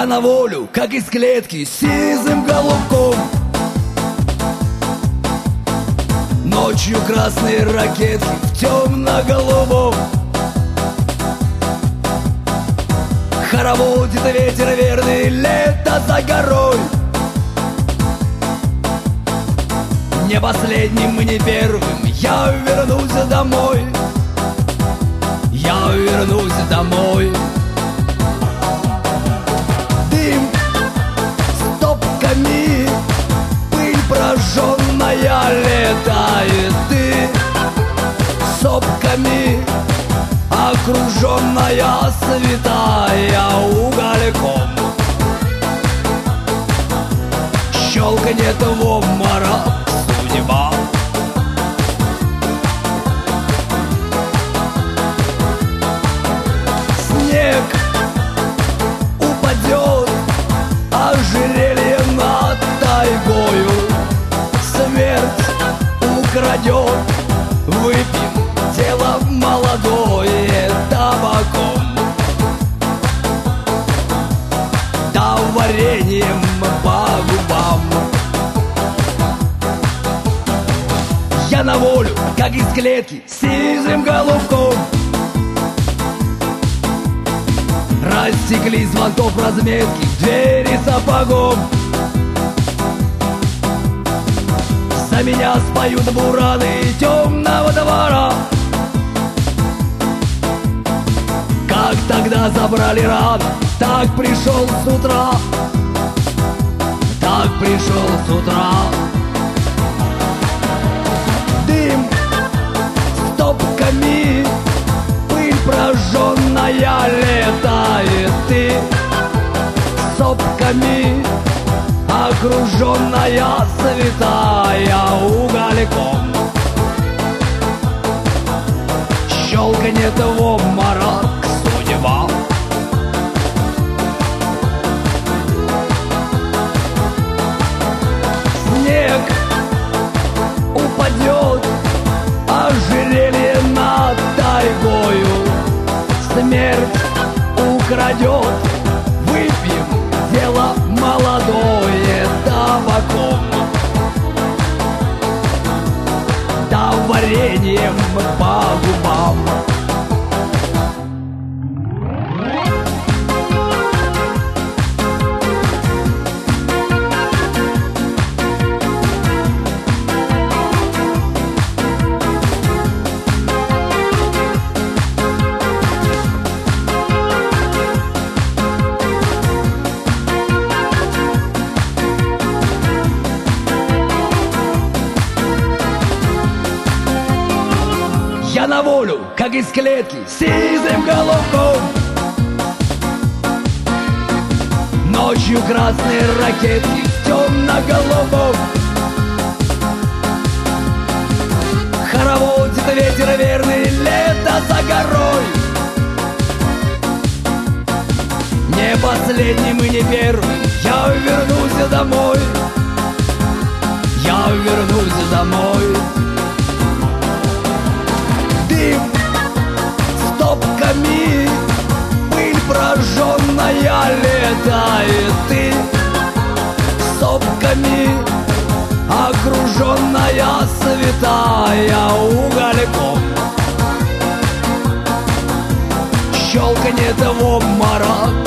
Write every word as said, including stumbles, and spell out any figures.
Я на волю, как из клетки, сизым голубком. Ночью красные ракетки в темно-голубом. Хороводит ветер верный, лето за горой. Не последним и не первым я вернусь домой. Я вернусь домой. Дым стопками, пыль прожженная летает. Ты сопками окруженная, святая угольком. Щелканет в обморок судьба. Снег упадет, ожерелье над тайгою. Смерть украдет, выпьем дело молодое табаком. Да вареньем по губам. Я на волю, как из клетки, сизым голубком. Рассекли звонков разметки, двери сапогом. За меня споют бураны темного двора. Как тогда забрали рано, так пришел с утра. Так пришел с утра. Дым стопками, пыль прожженная летает. Ты сопками окруженная, святая угольком. Щелканет в обморок судьба. Снег упадет, ожерелье над тайгою. Смерть украдет, выпьем дело молодое табаком. Да вареньем по губам. Я на волю, как из клетки, сизым голубком. Ночью красные ракетки в темно-голубом. Хороводит ветер верный, лето за горой. Не последним и не первым я вернусь домой. Я вернусь домой. Дым стопками, пыль прожженная летает. Ты сопками окруженная, святая угольком. Щелканет в обморок